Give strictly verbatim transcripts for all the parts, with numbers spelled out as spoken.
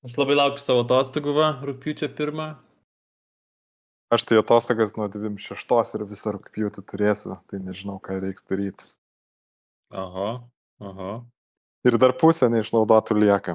Aš labai laukiu savo atostogų, va, rugpjūčio pirmą. Aš tai atostogas nuo dvidešimt šeštos ir visą rugpjūtį turėsiu, tai nežinau, ką reiks daryti. Aha, aha. Ir dar pusę neišnaudotų lieka.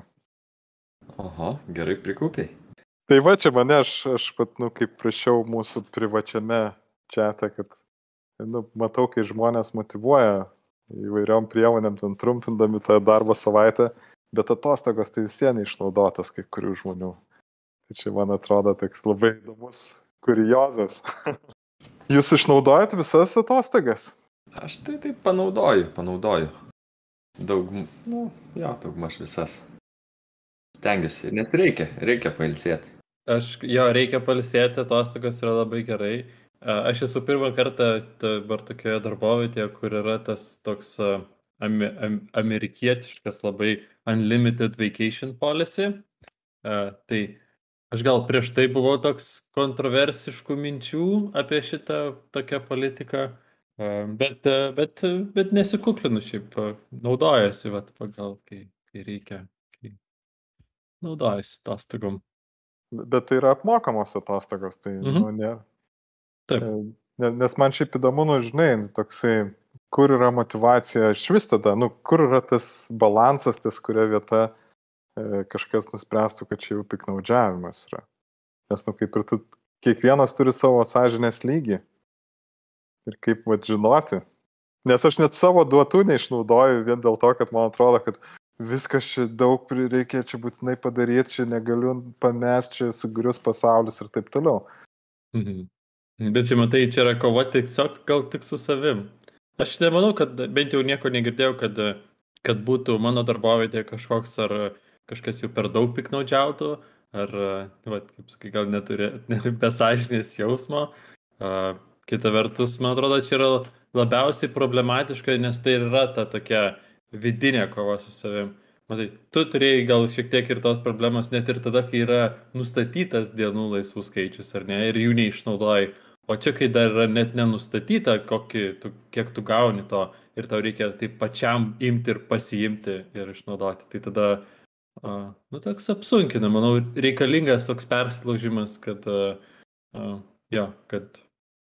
Oho, gerai prikaupiai. Tai va čia mane, aš, aš pat, nu, kaip prašiau mūsų privačiame čiate, kad, nu, matau, kai žmonės motyvuoja įvairiom priemonėm, ten trumpindami tą darbo savaitę, bet atostogos tai vis vien išnaudotas kai kurių žmonių. Tai čia, man atrodo, toks labai įdomus kuriozas. Jūs išnaudojat visas atostogas? Aš tai taip panaudoju, panaudoju. Daug, nu, jo, daugmaž visas. Stengiuosi, nes reikia, reikia pailsėti. Aš, jo, reikia pailsėti, atostogos yra labai gerai. Aš esu pirmą kartą dabar tokioje darbovietėje, kur yra tas toks uh, am, am, amerikietiškas labai unlimited vacation policy. Uh, tai aš gal prieš tai buvau toks kontroversiškų minčių apie šitą tokią politiką, uh, bet, uh, bet, uh, bet nesikuklinu šiaip, uh, naudojasi, vat, pagal, kai, kai reikia, kai naudojasi atostogom. Bet tai yra apmokamos atostogos, tai, mhm. nu, ne. Taip. Nes man šiaip įdomu, nu, žinai, toksai, kur yra motyvacija iš vis tada, nu, kur yra tas balansas, ties kuria vieta e, kažkas nuspręstų, kad čia jau piknaudžiavimas yra. Nes, nu, kaip ir tu, kiekvienas turi savo sąžinės lygį. Ir kaip, va, žinoti. Nes aš net savo duotų neišnaudoju vien dėl to, kad man atrodo, kad viskas čia daug reikia, čia būtinai padaryti, čia negaliu pamesti, čia sugrius pasaulis ir taip toliau. Mhm. Bet čia matai, čia yra kova tiesiog gal tik su savim. Aš nemanau, kad bent jau nieko negirdėjau, kad, kad būtų mano darbovietė kažkoks ar kažkas jau per daug piknaudžiautų, ar, va, kaip sakai, gal neturi besąžinės jausmo. Uh, kita vertus, man atrodo, čia yra labiausiai problematiška, nes tai yra ta tokia vidinė kova su savim. Matai, tu turėjai gal šiek tiek ir tos problemos net ir tada, kai yra nustatytas dienų laisvų skaičius, ar ne, ir jų neišnaudoji. O čia, kai dar yra net nenustatyta, kokį, tu, kiek tu gauni to, ir tau reikia taip pačiam imti ir pasiimti ir išnaudoti. Tai tada, uh, nu, toks apsunkina, manau, reikalingas toks persilaužimas, kad, uh, uh, jo, kad,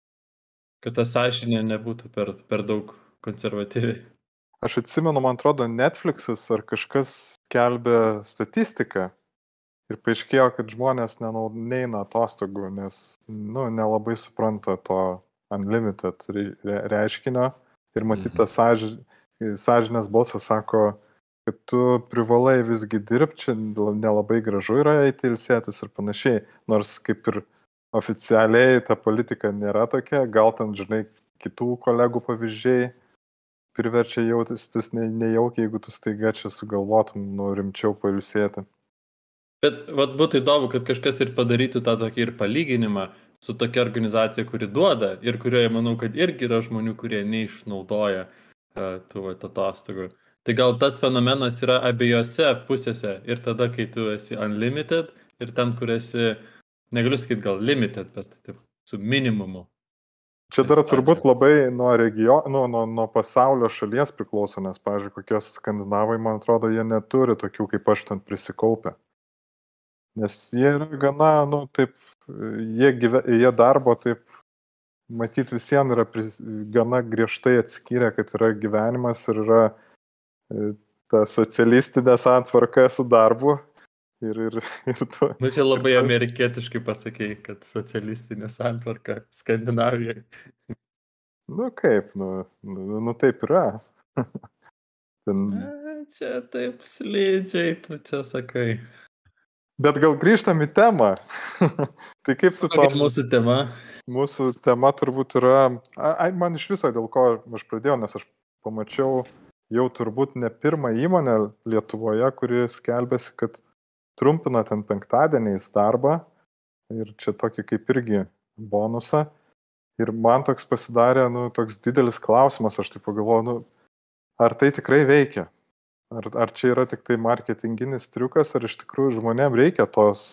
kad ta sąžinė nebūtų per, per daug konservatyvi. Aš atsimenu, man atrodo, Netflixas ar kažkas skelbė statistiką ir paaiškėjo, kad žmonės neina atostogų, nes, nu, nelabai supranta to unlimited reiškinio ir matyt, tas sąžinės balsas sako, kad tu privalai visgi dirbti, čia nelabai gražu yra eiti ilsėtis ir panašiai, nors kaip ir oficialiai ta politika nėra tokia, gal ten, žinai, kitų kolegų pavyzdžiai priverčia jautis nejaukiai, jeigu tu staiga čia sugalvotum, nu, rimčiau pailsėti. Bet vat būtų įdomu, kad kažkas ir padarytų tą tokį ir palyginimą su tokia organizacija, kuri duoda ir kurioje, manau, kad irgi yra žmonių, kurie neišnaudoja uh, tų vat, atostogų. Tai gal tas fenomenas yra abiejose pusėse ir tada, kai tu esi unlimited ir ten, kur esi, negaliu sakyti gal limited, bet taip, su minimumu. Čia dar turbūt labai nuo regiono, nuo, nuo, nuo pasaulio šalies priklauso, nes, pavyzdžiui, kokie skandinavai, man atrodo, jie neturi tokių, kaip aš ten prisikaupę. Nes jie yra gana, nu, taip, jie, gyve, jie darbo, taip, matyt, visiems yra pris, gana griežtai atskyrę, kad yra gyvenimas ir yra ta socialistinė santvarka su darbu. Ir, ir, ir tu... Nu, čia labai amerikietiškai pasakėjai, kad socialistinė santvarka Skandinavijoje. Nu, kaip, nu, nu, nu taip yra. Ten... A, čia taip slidžiai, tu čia sakai. Bet gal grįžtam į temą. Tai kaip su tom... Mūsų tema? Mūsų tema turbūt yra... Ai, man iš viso, dėl ko aš pradėjau, nes aš pamačiau jau turbūt ne pirmą įmonę Lietuvoje, kuri skelbėsi, kad trumpina ten penktadieniais darbą ir čia tokį kaip irgi bonusą. Ir man toks pasidarė, nu, toks didelis klausimas, aš taip pagalvoju, nu, ar tai tikrai veikia? Ar, ar čia yra tik tai marketinginis triukas, ar iš tikrųjų žmonėm reikia tos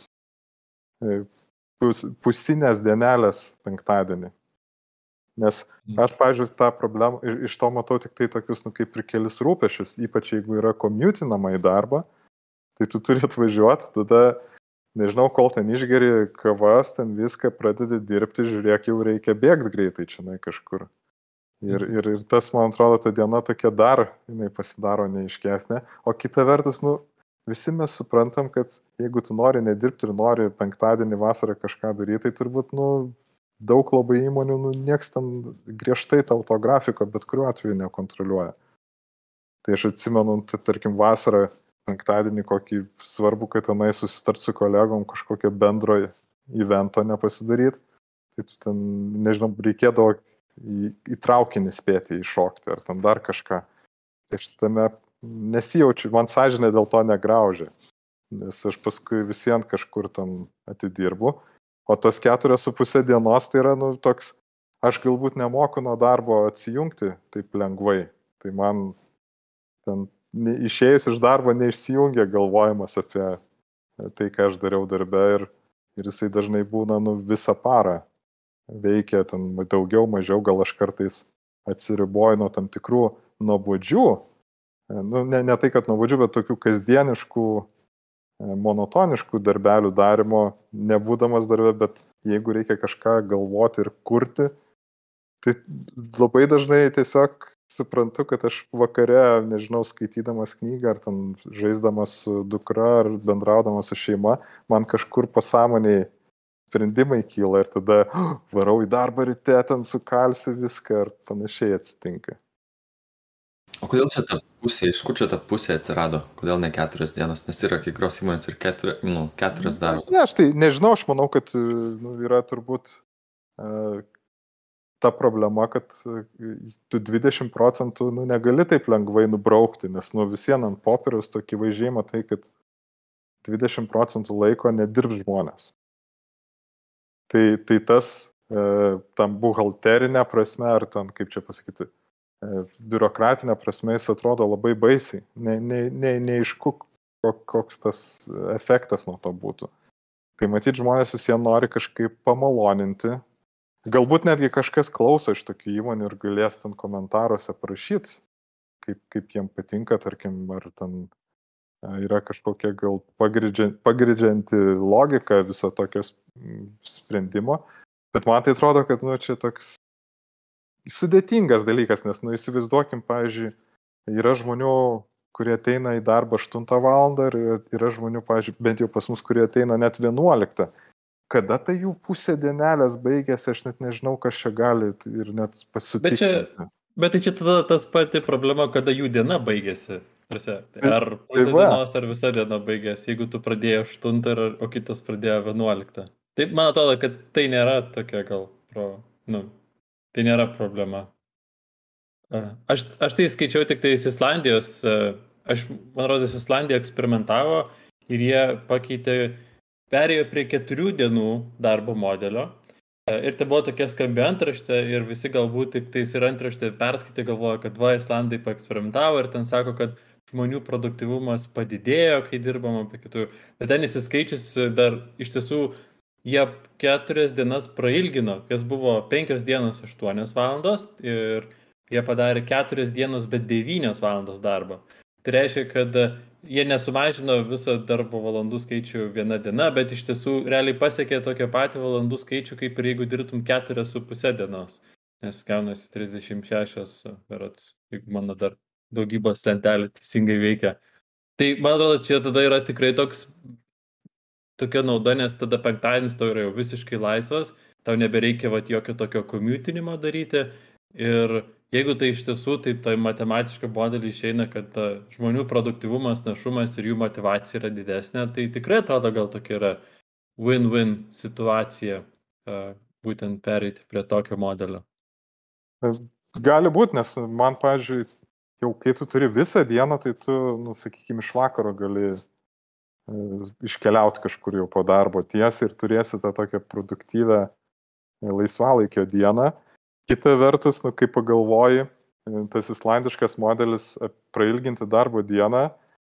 pus, pusinės dienelės penktadienį? Nes aš, pavyzdžiui, tą problemą, iš to matau tik tai tokius, nu, kaip ir kelis rūpešius, ypač jeigu yra komiutinama į darbą, Tai tu turi atvažiuoti, tada, nežinau, kol ten išgeri kavas, ten viską pradedi dirbti, žiūrėk, jau reikia bėgti greitai čia na, kažkur. Ir, ir, ir tas, man atrodo, ta diena tokia dar, jinai pasidaro neiškesnė. O kita vertus, nu, visi mes suprantam, kad jeigu tu nori nedirbti ir nori penktadienį vasarą kažką daryti, tai turbūt, nu, daug labai įmonių, nu, nieks ten griežtai tau to grafiko, bet kuriuo atveju nekontroliuoja. Tai aš atsimenu, tai, tarkim, vasarą, penktadienį kokį svarbu, kad tenai susitart su kolegom kažkokio bendro evento nepasidaryti. Tai tu ten, nežinau, reikėdavo į, į traukinį spėti įšokti ar ten dar kažką. Tai aš tame nesijaučiu, man sąžinė dėl to negraužia. Nes aš paskui visiems kažkur ten atidirbu. O tos keturios su pusė dienos tai yra, nu, toks, aš galbūt nemoku nuo darbo atsijungti taip lengvai. Tai man ten išėjus iš darbo neišsijungia galvojimas apie tai, ką aš dariau darbe ir, ir jisai dažnai būna, nu, visą parą veikia ten daugiau, mažiau, gal aš kartais atsiriboju nuo tam tikrų nuobodžių, nu, ne, ne tai, kad nuobodžių, bet tokių kasdieniškų, monotoniškų darbelių darimo, nebūdamas darbe, bet jeigu reikia kažką galvoti ir kurti, tai labai dažnai tiesiog suprantu, kad aš vakare, nežinau, skaitydamas knygą, ar ten žaisdamas su dukra, ar bendraudamas su šeima, man kažkur pasąmoniai sprendimai kyla ir tada oh, varau į darbą ryte, ten sukalsiu viską ir panašiai atsitinka. O kodėl čia ta pusė, iš kur čia ta pusė atsirado? Kodėl ne keturias dienos? Nes yra kai kurios įmonės ir keturi, nu, keturias daro. Ne, aš tai nežinau, aš manau, kad nu, yra turbūt uh, ta problema, kad tu dvidešimt procentų nu, negali taip lengvai nubraukti, nes nu, visien ant popieriaus tokį vaizdžiai matai, kad dvidešimt procentų laiko nedirbs žmonės. Tai, tai tas e, tam buhalterinė prasme, ar tam, kaip čia pasakyti, e, biurokratinė prasme, jis atrodo labai baisiai. Neaišku, ne, ne koks tas efektas nuo to būtų. Tai matyt, žmonės visiems nori kažkaip pamaloninti. Galbūt netgi kažkas klauso iš tokių įmonių ir galės ten komentaruose parašyti, kaip, kaip jiem patinka, tarkim, ar ten yra kažkokia gal pagrindžianti logika viso tokio sprendimo. Bet man tai atrodo, kad nu, čia toks sudėtingas dalykas, nes nu, įsivaizduokim, pavyzdžiui, yra žmonių, kurie ateina į darbą aštuntą valandą ir yra žmonių, pavyzdžiui, bent jau pas mus, kurie ateina net vienuoliktą. Kada tai jų pusė dienelės baigėsi, aš net nežinau, kas čia gali ir net pasitikti. Bet, čia, bet tai čia tada tas pati problema, kada jų diena baigėsi. Ar pusė tai dienos, ar visa diena baigėsi, jeigu tu pradėjai aštuntą, o kitas pradėjo vienuoliktą. Taip, man atrodo, kad tai nėra tokia gal, pro, nu, tai nėra problema. Aš, aš tai skaičiau tik tais Islandijos, aš, man rodos, Islandija eksperimentavo ir jie pakeitė, perėjo prie keturių dienų darbo modelio ir tai buvo tokia skambi antraštė ir visi galbūt tik tais ir antraštė perskaitė, galvoja, kad va, Islandai paeksperimentavo ir ten sako, kad žmonių produktyvumas padidėjo, kai dirbama apie kitų. Bet ten įsiskaičius dar iš tiesų jie keturias dienas prailgino, kas buvo penkios dienos aštuonios valandos ir jie padarė keturias dienos, bet devynios valandos darbo. Tai reiškia, kad jie nesumažino visą darbo valandų skaičių viena diena, bet iš tiesų realiai pasiekė tokią patį valandų skaičių, kaip ir jeigu dirbtum keturias su pusė dienos. Nes gaunasi trisdešimt šešios, berods, jeigu mano dar daugybos lentelė teisingai veikia. Tai man atrodo, čia tada yra tikrai toks, tokia nauda, nes tada penktadienis tau yra jau visiškai laisvas, tau nebereikia vat, jokio tokio komiutinimo daryti ir jeigu tai iš tiesų, taip tai matematiškai modelį išeina, kad žmonių produktyvumas, našumas ir jų motivacija yra didesnė, tai tikrai atrodo gal tokia yra win-win situacija būtent pereiti prie tokio modelio. Gali būti, nes man, pavyzdžiui, jau kai tu turi visą dieną, tai tu, nu, sakykime, iš vakaro gali iškeliauti kažkur jau po darbo tiesiai ir turėsi tą tokią produktyvę laisvalaikio dieną. Kita vertus, nu, kai pagalvoji, tas islandiškas modelis prailginti darbo dieną,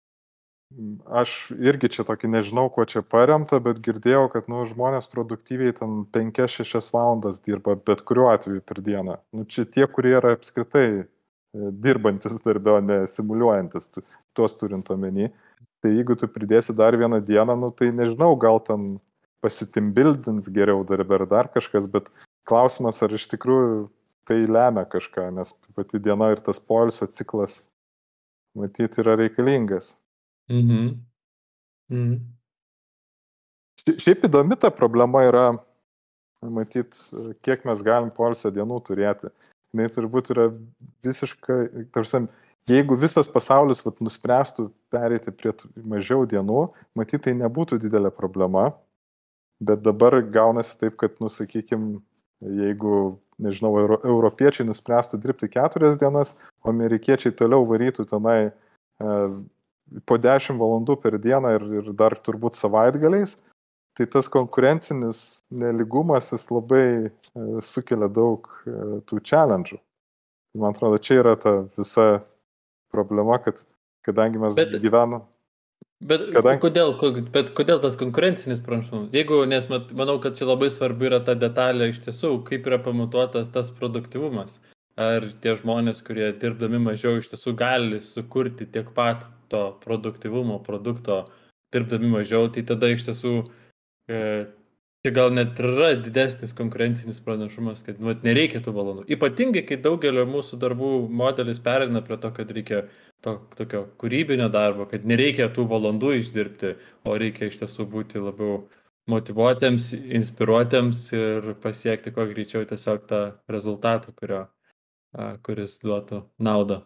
aš irgi čia tokį nežinau, kuo čia paremta, bet girdėjau, kad nu, žmonės produktyviai ten penkias šešias valandas dirba, bet kuriuo atveju per dieną. Nu, čia tie, kurie yra apskritai dirbantis darbio, ne simuliuojantis, tuos turint omeny. Tai jeigu tu pridėsi dar vieną dieną, nu tai nežinau, gal ten pasitimbildins geriau darbę ar dar kažkas, bet klausimas, ar iš tikrųjų tai lemia kažką, nes pati diena ir tas poilsio ciklas, matyt, yra reikalingas. Mhm. Mhm. Šiaip įdomi ta problema yra, matyt, kiek mes galim poilsio dienų turėti. Jis turbūt yra visiškai, tarsi, jeigu visas pasaulis vat, nuspręstų pereiti prie mažiau dienų, matyt, tai nebūtų didelė problema, bet dabar gaunasi taip, kad, nu, sakykim, jeigu, nežinau, euro, europiečiai nuspręstų dirbti keturias dienas, o amerikiečiai toliau varytų tenai e, po dešimt valandų per dieną ir, ir dar turbūt savaitgaliais, tai tas konkurencinis neligumas jis labai e, sukelia daug e, tų challenge'ų. Man atrodo, čia yra ta visa problema, kad kadangi mes Bet- gyvenam. Bet, Kadangi- kodėl, ko- bet kodėl tas konkurencinis pranašumas? Jeigu, nes mat- manau, kad čia labai svarbu yra ta detalė iš tiesų, kaip yra pamatuotas tas produktyvumas. Ar tie žmonės, kurie dirbdami mažiau iš tiesų gali sukurti tiek pat to produktyvumo produkto dirbdami mažiau, tai tada iš tiesų e, čia gal net yra didesnis konkurencinis pranašumas, kad vat, nereikia tų valandų. Ypatingai, kai daugelio mūsų darbų modelis pereina prie to, kad reikia to, tokio kūrybinio darbo, kad nereikia tų valandų išdirbti, o reikia iš tiesų būti labiau motyvuotiems, inspiruotiems ir pasiekti kuo greičiau tiesiog tą rezultatą, kurio, a, kuris duotų naudą.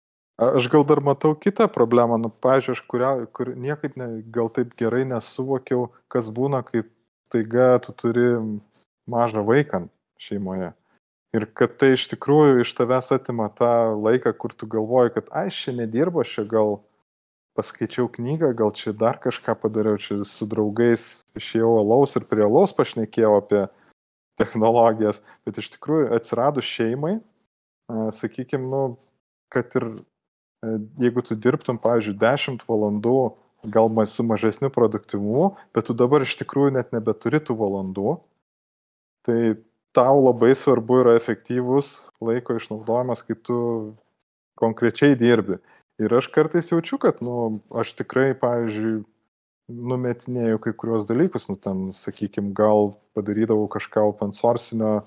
Aš gal dar matau kitą problemą, nu, pavyzdžiui, aš kuria, kur niekaip ne, gal taip gerai nesuvokiau, kas būna, kai taiga tu turi mažą vaiką šeimoje. Ir kad tai iš tikrųjų iš tavęs atima tą laiką, kur tu galvoji, kad ai, aš čia nedirbu, aš čia gal paskaičiau knygą, gal čia dar kažką padariau, čia su draugais išėjau alaus ir prie alaus pašnekėjau apie technologijas, bet iš tikrųjų atsiradus šeimai, sakykime, nu, kad ir jeigu tu dirbtum, pavyzdžiui, dešimt valandų, gal su mažesniu produktyvumu, bet tu dabar iš tikrųjų net nebeturi tų valandų, tai tau labai svarbu yra efektyvus laiko išnaudojimas, kai tu konkrečiai dirbi. Ir aš kartais jaučiu, kad, nu, aš tikrai, pavyzdžiui, numetinėjau kai kurios dalykus, nu, ten, sakykime, gal padarydavau kažką open sourcinio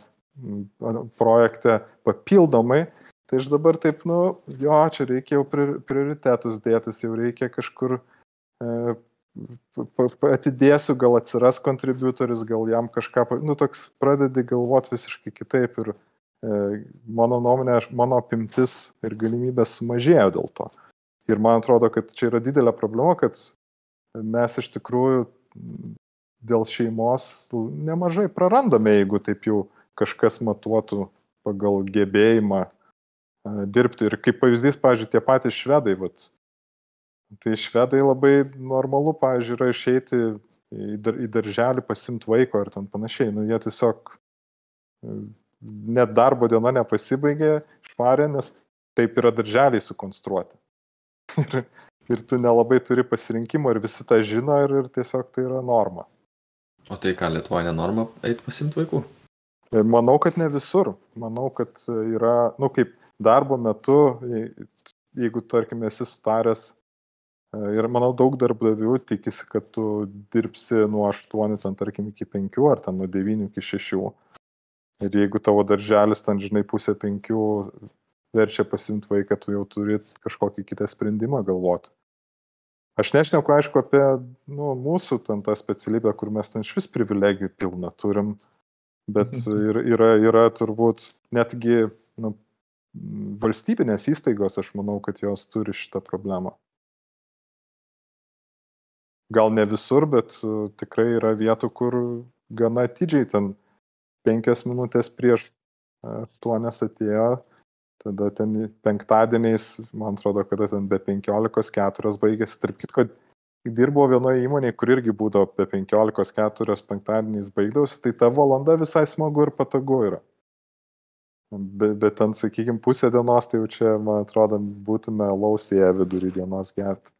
projekte papildomai, tai aš dabar taip, nu, jo, čia reikia jau prioritetus dėtis, jau reikia kažkur e, atidėsiu, gal atsiras kontributorius, gal jam kažką, nu, toks pradedi galvoti visiškai kitaip ir e, mano nuomonė, mano apimtis ir galimybės sumažėjo dėl to. Ir man atrodo, kad čia yra didelė problema, kad mes iš tikrųjų dėl šeimos nemažai prarandame, jeigu taip jau kažkas matuotų pagal gebėjimą dirbti. Ir kaip pavyzdys, pavyzdžiui, tie patys švedai, vat. Tai švedai labai normalu, pavyzdžiui, yra išeiti į, dar, į darželį, pasimti vaiko ir ten panašiai. Nu, jie tiesiog net darbo diena nepasibaigė švarė, nes taip yra darželiai sukonstruoti. Ir, ir tu nelabai turi pasirinkimo ir visi tą žino ir, ir tiesiog tai yra norma. O tai ką, Lietuvoje nenorma eiti pasimti vaikų? Manau, kad ne visur. Manau, kad yra, nu, kaip darbo metu, jeigu, tarkim, esi sutaręs, ir manau, daug darbdavių tikisi, kad tu dirbsi nuo aštuonių, ten, tarkim, iki penkių, ar ten nuo devynių iki šešių. Ir jeigu tavo darželis, ten, žinai, pusė penkių verčia pasimti vaiką, tu jau turi kažkokį kitą sprendimą galvoti. Aš nešneku, aišku, apie, nu, mūsų ten tą specialybę, kur mes ten švis privilegijų pilną turim, bet ir, yra, yra turbūt netgi, nu, valstybinės įstaigos, aš manau, kad jos turi šitą problemą. Gal ne visur, bet uh, tikrai yra vietų, kur gana atidžiai ten penkias minutės prieš aštuonias atėjo, tada ten penktadieniais, man atrodo, kada ten be penkiolikos keturios baigėsi. Tarp kitko, dirbau vienoje įmonėje, kur irgi būdavo be penkiolikos keturios penktadieniais baigdavosi, tai ta valanda visai smagu ir patogu yra. Bet, bet ten, sakykime, pusę dienos, tai jau čia, man atrodo, būtume lausėje vidurį dienos gerti.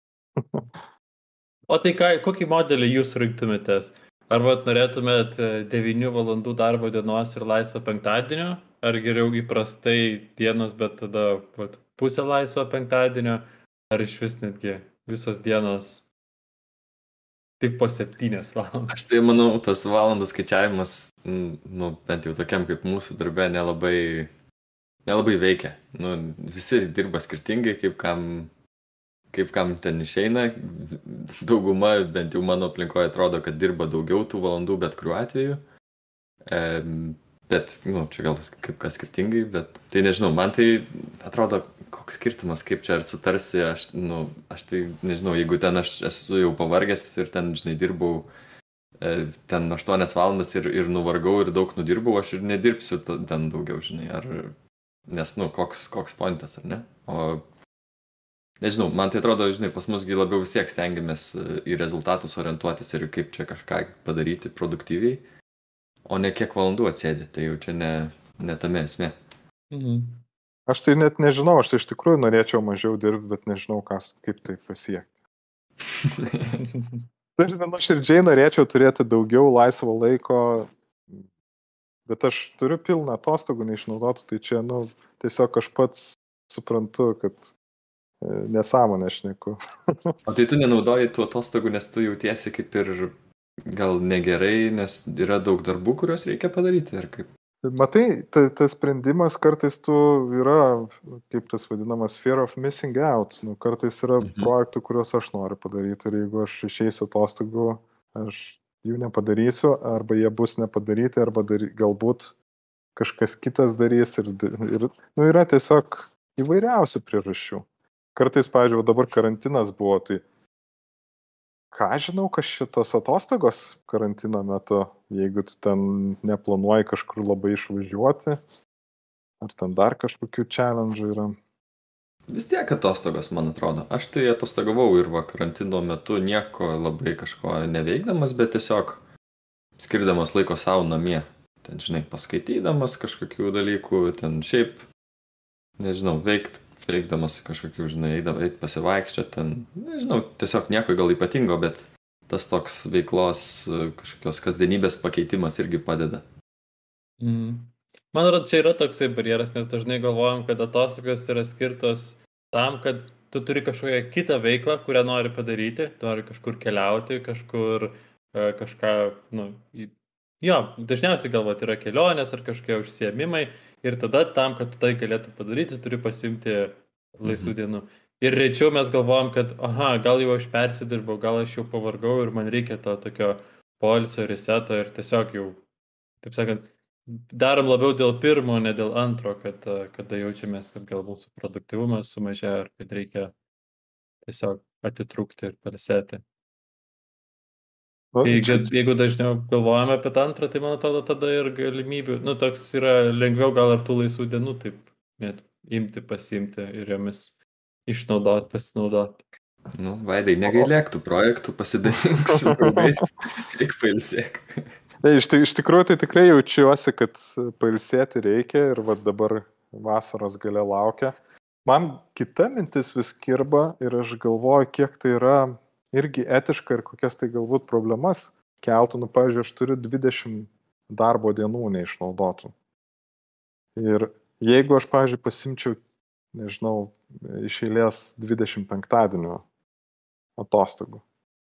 O tai ką, kokį modelį jūs rinktumėtės? Ar vat norėtumėt devynių valandų darbo dienos ir laisvo penktadienio? Ar geriau įprastai dienos, bet tada vat, pusę laisvo penktadienio? Ar iš vis netgi visos dienos tik po septynias valandas. Aš tai manau, tas valandų skaičiavimas, n- nu, bent jau tokiam kaip mūsų darbe, nelabai, nelabai veikia. Nu, visi dirba skirtingai, kaip kam, kaip kam ten išeina. Dauguma, bent jau mano aplinkoje, atrodo, kad dirba daugiau tų valandų bet kuriuo atveju. E, bet, nu, čia gal kaip kas skirtingai, bet tai nežinau, man tai atrodo, koks skirtumas, kaip čia ar sutarsi, aš, nu, aš tai nežinau, jeigu ten aš esu jau pavargęs ir ten, žinai, dirbau e, ten aštuonias valandas ir, ir nuvargau ir daug nudirbau, aš ir nedirbsiu ta- ten daugiau, žinai, ar, nes, nu, koks, koks pointas, ar ne? O, nežinau, man tai atrodo, žinai, pas musgi labiau vis tiek stengiamės e, į rezultatus orientuotis ir kaip čia kažką padaryti produktyviai, o ne kiek valandų atsėdi, tai jau čia ne, ne tame esmė. Mhm. Aš tai net nežinau, aš iš tikrųjų norėčiau mažiau dirbti, bet nežinau, kas, kaip tai pasiekti. Tai aš nuoširdžiai norėčiau turėti daugiau laisvo laiko, bet aš turiu pilną atostogų neišnaudotų, tai čia, nu, tiesiog aš pats suprantu, kad e, nesąmonę šneku. O tai tu nenaudoji tų atostogų, nes tu jautiesi kaip ir gal negerai, nes yra daug darbų, kuriuos reikia padaryti, ar kaip? Matai, ta- tas sprendimas kartais tu yra, kaip tas vadinamas, fear of missing out. Nu, kartais yra Mhm. projektų, kuriuos aš noriu padaryti ir jeigu aš išeisiu atostogų, aš jų nepadarysiu, arba jie bus nepadaryti, arba dary, galbūt kažkas kitas darys. Ir, ir nu, yra tiesiog įvairiausių priežasčių. Kartais, pavyzdžiui, va dabar karantinas buvo, tai ką žinau, kas šitos atostogos karantino metu, jeigu tu ten neplanuoji kažkur labai išvažiuoti, ar ten dar kažkokių challenge yra. Vis tiek atostogos, man atrodo. Aš tai atostogavau ir va karantino metu nieko labai kažko neveikdamas, bet tiesiog skirdamas laiko savo namie. Ten, žinai, paskaitydamas kažkokių dalykų, ten šiaip, nežinau, veikt, veikdamas kažkokių, žinai, eidam- eit pasivaikščioti, ten, nežinau, tiesiog nieko gal ypatingo, bet tas toks veiklos e, kažkokios kasdienybės pakeitimas irgi padeda. Mhm. Man atrodo, čia yra toksai barjeras, nes dažnai galvojam, kad atostogos yra skirtos tam, kad tu turi kažkokią kitą veiklą, kurią nori padaryti, tu nori kažkur keliauti, kažkur e, kažką, nu, į- jo, dažniausiai galvot yra kelionės ar kažkokie užsiėmimai ir tada tam, kad tu tai galėtų padaryti, turi pasimti laisvų dienų. Ir rečiau mes galvojam, kad, aha, gal jau aš persidirbau, gal aš jau pavargau ir man reikia to tokio poilsio, reseto ir tiesiog jau, taip sakant, darom labiau dėl pirmo, ne dėl antro, kad a, kada jaučiamės, kad gal mūsų produktyvumas sumažėjo ar kad reikia tiesiog atitrūkti ir pailsėti. Nu, Kai, čia, kad, jeigu dažniau galvojame apie tą antrą, tai man atrodo tada ir galimybių, nu toks yra lengviau gal ir tų laisvų dienų taip net imti, pasimti ir jomis išnaudoti, pasinaudoti. Nu, Vaidai, negailėk tų projektų, pasidalink su draugais, tik pailsėk. tai, iš, ti- iš tikrųjų tai tikrai jaučiuosi, kad pailsėti reikia ir va dabar vasaros gale laukia. Man kita mintis vis kirba ir aš galvoju, kiek tai yra irgi etiška ir kokias tai galbūt problemas keltų. Nu, pavyzdžiui, aš turiu dvidešimt darbo dienų neišnaudotų. Ir jeigu aš, pavyzdžiui, pasimčiau, nežinau, iš eilės dvidešimt penktadienio atostogų,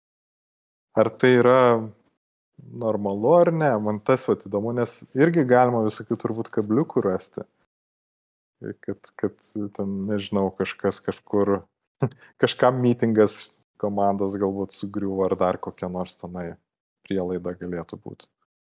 ar tai yra normalu ar ne? Man tas vat įdomu, nes irgi galima visokių turbūt kabliukų rasti. Ir Kad, kad ten, nežinau, kažkas kažkur, kažkam mitingas komandos galbūt sugriuvo ar dar kokia nors tenai prielaida galėtų būti.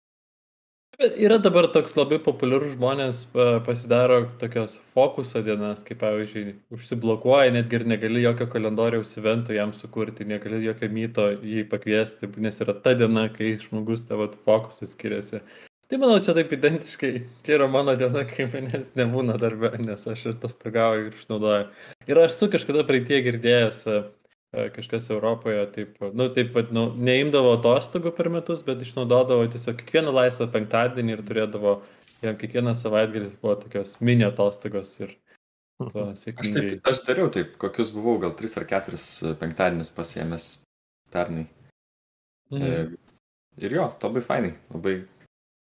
Bet yra dabar toks labai populiarus žmonės pa- pasidaro tokios fokuso dienas, kaip pavyzdžiui, užsiblokuoja, netgi ir negali jokio kalendoriaus evento jam sukurti, negali jokio myto jį pakviesti, nes yra ta diena, kai žmogus tavo fokusas skiriasi. Tai manau, čia taip identiškai, čia yra mano diena, kai manęs nebūna darbe, nes aš ir atostogauju ir išnaudoju. Ir aš su kažkada praeitie girdėjęs e, e, kažkas Europoje, taip, nu, taip, vat, nu, neimdavo atostogų per metus, bet išnaudodavo tiesiog kiekvieną laisvą penktadienį ir turėdavo, jam kiekvieną savaitgalis buvo tokios mini atostogos ir tuo Aš, tai, sėkmingai. aš dariau taip, kokius buvau, gal tris ar keturis penktadienius pasiėmęs pernai. Mhm. E, ir jo, labai fainai, labai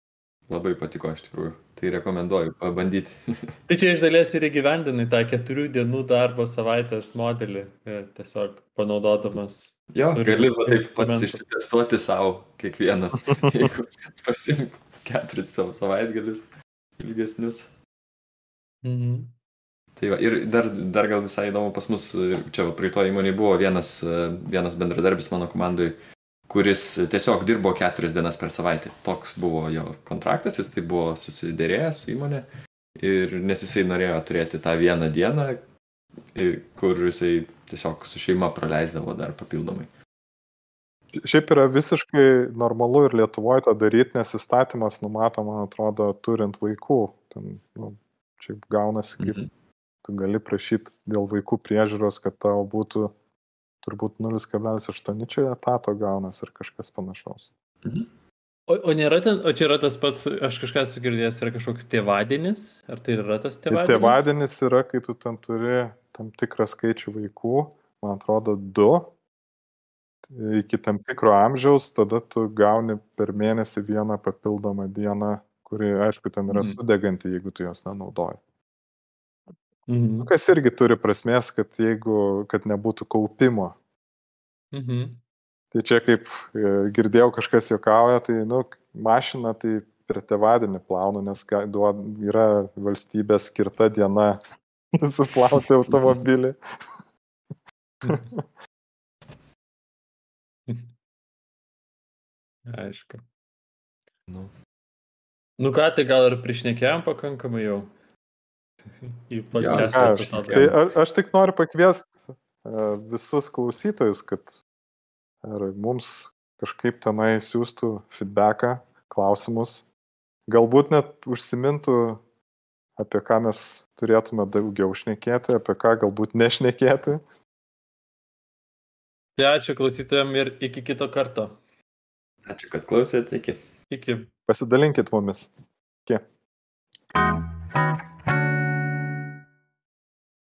Labai patiko iš tikrųjų. Tai rekomenduoju pabandyti. Tai čia iš dalies ir įgyvendinai tą keturių dienų darbo savaitės modelį, e, tiesiog panaudodamas. Jo, gali va taip pats instrumentus. išsitestuoti savo kiekvienas, jeigu pasimk keturis per savaitgalius ilgesnius. Mhm. Tai va, ir dar, dar gal visai įdomu pas mus, čia va, praeito įmonėje buvo vienas, vienas bendradarbis mano komandai, kuris tiesiog dirbo keturias dienas per savaitę. Toks buvo jo kontraktas, jis tai buvo susidėrėjęs su įmonė, ir nes jisai norėjo turėti tą vieną dieną, kur jisai tiesiog su šeima praleisdavo dar papildomai. Šiaip yra visiškai normalu ir Lietuvoje tą daryti, nes įstatymas numato, man atrodo, turint vaikų. Ten, nu, šiaip gaunasi, kaip Mhm. tu gali prašyti dėl vaikų priežiūros, kad tau būtų turbūt nulis kablelis aštuoni čia etato gaunas ar kažkas panašaus. Mhm. O, o, nėra ten, o čia yra tas pats, aš kažkas sugirdėjęs, yra kažkoks tėvadienis? Ar tai yra tas Tai tėvadienis? tėvadienis yra, kai tu ten turi tam tikrą skaičių vaikų, man atrodo, du, iki tam tikro amžiaus, tada tu gauni per mėnesį vieną papildomą dieną, kuri, aišku, ten yra Mhm. sudeganti, jeigu tu jos nenaudoji. Mhm. Kas irgi turi prasmės, kad jeigu, kad nebūtų kaupimo. Mhm. Tai čia kaip e, girdėjau, kažkas juokauja, tai, nu, mašina tai per tėvadienį plaunu, nes ga- duod- yra valstybės skirta diena suplauti automobilį. Aišku. Nu. Nu ką, tai gal ir prišnekėjom pakankamai jau į Ką podcast'ą aš, epizodą. tai a- aš tik noriu pakviesti visus klausytojus, kad ar mums kažkaip tenai siūstų feedbacką, klausimus, galbūt net užsimintų, apie ką mes turėtume daugiau šnekėti, apie ką galbūt nešnekėti. Tai ačiū klausytojams ir iki kito karto. Ačiū, kad klausėte, iki. Iki. Pasidalinkit mumis. Iki.